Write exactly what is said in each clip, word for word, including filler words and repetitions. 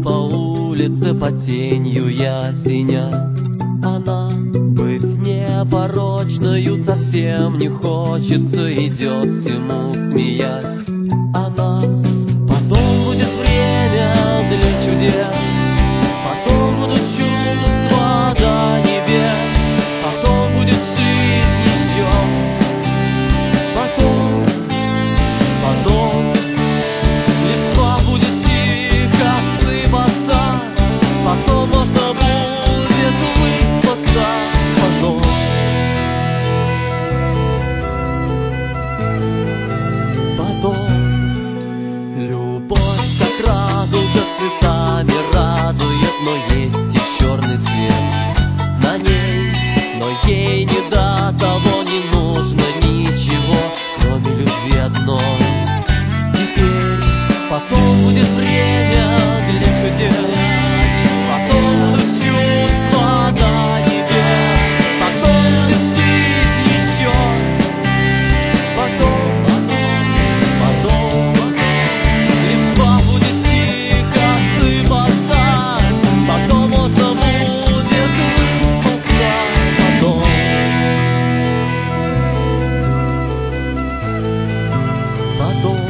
по улице под тенью ясеня. Она быть непорочною совсем не хочется, идет всему смеясь. Она потом будет время для чудес, потом будут чувства до небес, потом будет жизнь еще, потом, потом листва будет тихо сыпаться, потом можно будет выспаться, потом, потом любовь как радуга цветами радует, но есть и черный цвет на ней, но ей не до того, не нужно ничего, кроме любви одной. Теперь потом будет время для чудес, потом будут чувства до небес, потом будет жизнь еще, потом, потом, потом листва будет тихо сыпаться, потом можно будет выспаться, потом, потом.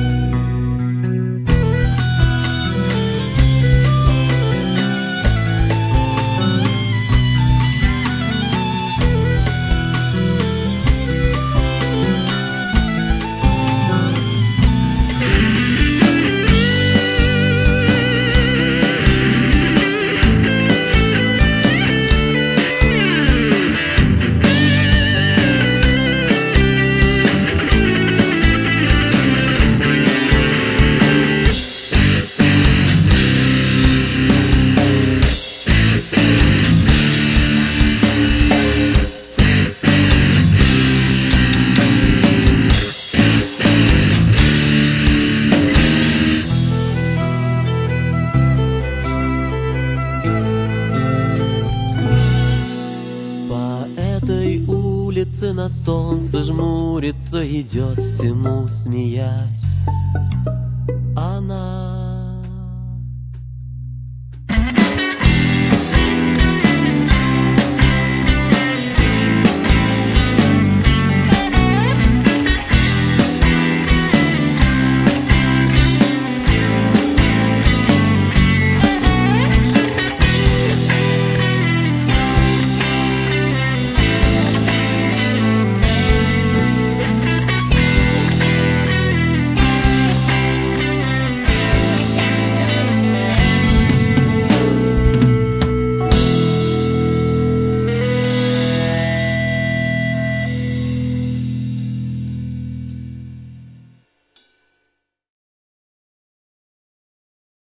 По этой улице на солнце жмурится, идет всему смеясь.